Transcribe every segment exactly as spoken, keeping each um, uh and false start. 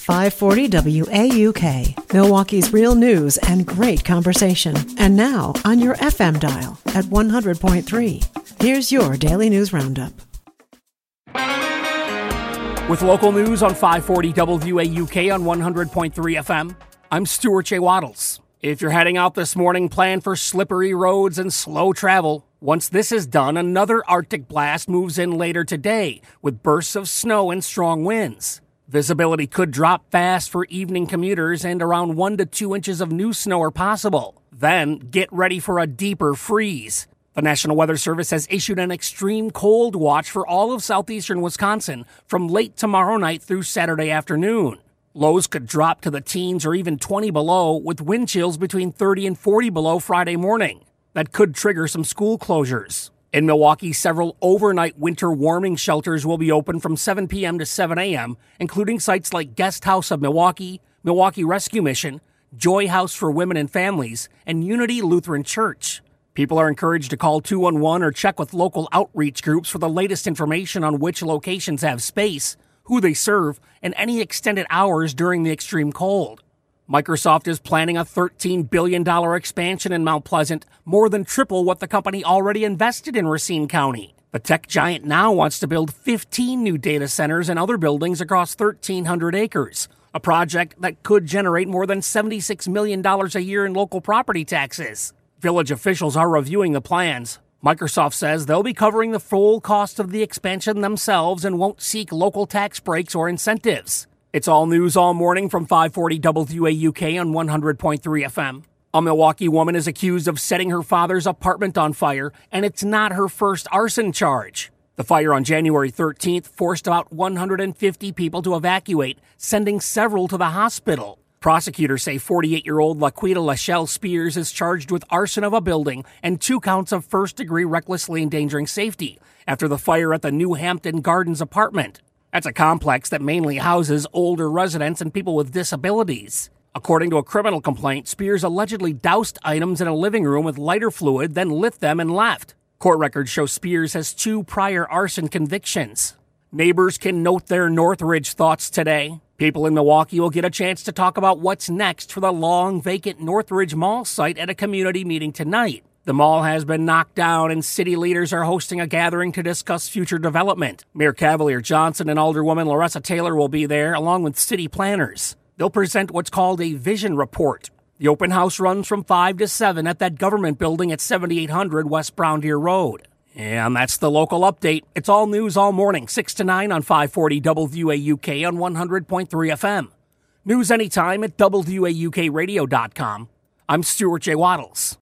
five forty W A U K, Milwaukee's real news and great conversation. And now on your F M dial at one hundred point three. Here's your Daily News Roundup. With local news on five forty W A U K on one hundred point three F M, I'm Stuart J. Waddles. If you're heading out this morning, plan for slippery roads and slow travel. Once this is done, another Arctic blast moves in later today with bursts of snow and strong winds. Visibility could drop fast for evening commuters and around one to two inches of new snow are possible. Then, get ready for a deeper freeze. The National Weather Service has issued an extreme cold watch for all of southeastern Wisconsin from late tomorrow night through Saturday afternoon. Lows could drop to the teens or even twenty below, with wind chills between thirty and forty below Friday morning. That could trigger some school closures. In Milwaukee, several overnight winter warming shelters will be open from seven p.m. to seven a.m., including sites like Guest House of Milwaukee, Milwaukee Rescue Mission, Joy House for Women and Families, and Unity Lutheran Church. People are encouraged to call two one one or check with local outreach groups for the latest information on which locations have space, who they serve, and any extended hours during the extreme cold. Microsoft is planning a thirteen billion dollars expansion in Mount Pleasant, more than triple what the company already invested in Racine County. The tech giant now wants to build fifteen new data centers and other buildings across thirteen hundred acres, a project that could generate more than seventy-six million dollars a year in local property taxes. Village officials are reviewing the plans. Microsoft says they'll be covering the full cost of the expansion themselves and won't seek local tax breaks or incentives. It's all news all morning from five forty W A U K on one hundred point three F M. A Milwaukee woman is accused of setting her father's apartment on fire, and it's not her first arson charge. The fire on January thirteenth forced about one hundred fifty people to evacuate, sending several to the hospital. Prosecutors say forty-eight-year-old Laquita Lachelle Spears is charged with arson of a building and two counts of first-degree recklessly endangering safety after the fire at the New Hampton Gardens apartment. That's a complex that mainly houses older residents and people with disabilities. According to a criminal complaint, Spears allegedly doused items in a living room with lighter fluid, then lit them and left. Court records show Spears has two prior arson convictions. Neighbors can note their Northridge thoughts today. People in Milwaukee will get a chance to talk about what's next for the long vacant Northridge Mall site at a community meeting tonight. The mall has been knocked down and city leaders are hosting a gathering to discuss future development. Mayor Cavalier Johnson and Alderwoman Larissa Taylor will be there, along with city planners. They'll present what's called a vision report. The open house runs from five to seven at that government building at seventy-eight hundred West Brown Deer Road. And that's the local update. It's all news all morning, six to nine on five forty W A U K on one hundred point three F M. News anytime at W A U K radio dot com. I'm Stuart J. Waddles.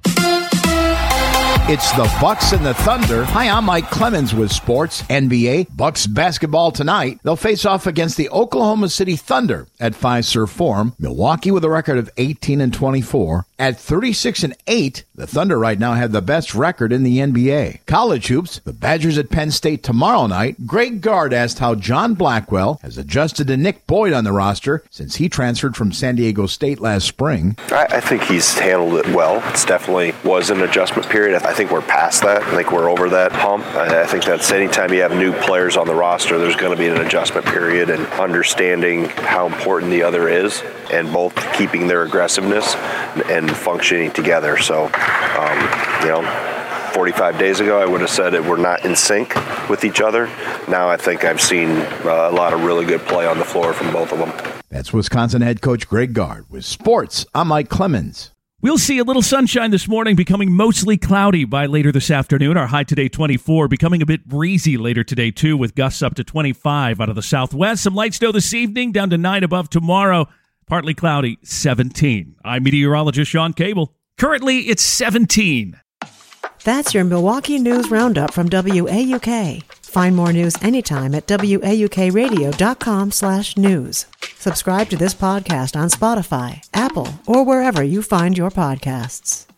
It's the Bucks and the Thunder. Hi, I'm Mike Clemens with sports. N B A, Bucks basketball tonight. They'll face off against the Oklahoma City Thunder at Fiserv Forum. Milwaukee with a record of eighteen and twenty-four. At thirty-six and eight, the Thunder right now have the best record in the N B A. College hoops, the Badgers at Penn State tomorrow night. Greg Gard asked how John Blackwell has adjusted to Nick Boyd on the roster since he transferred from San Diego State last spring. I, I think he's handled it well. It's definitely was an adjustment period. I think we're past that. I think we're over that hump. I, I think that's anytime you have new players on the roster, there's going to be an adjustment period and understanding how important the other is and both keeping their aggressiveness and functioning together. So, um, you know, forty-five days ago, I would have said that we're not in sync with each other. Now I think I've seen uh, a lot of really good play on the floor from both of them. That's Wisconsin head coach Greg Gard. With sports, I'm Mike Clemens. We'll see a little sunshine this morning, becoming mostly cloudy by later this afternoon. Our high today, twenty-four, becoming a bit breezy later today, too, with gusts up to twenty-five out of the southwest. Some light snow this evening, down to nine above tomorrow. Partly cloudy, seventeen. I'm meteorologist Sean Cable. Currently, it's seventeen. That's your Milwaukee News Roundup from W A U K. Find more news anytime at W A U K radio dot com slash news. Subscribe to this podcast on Spotify, Apple, or wherever you find your podcasts.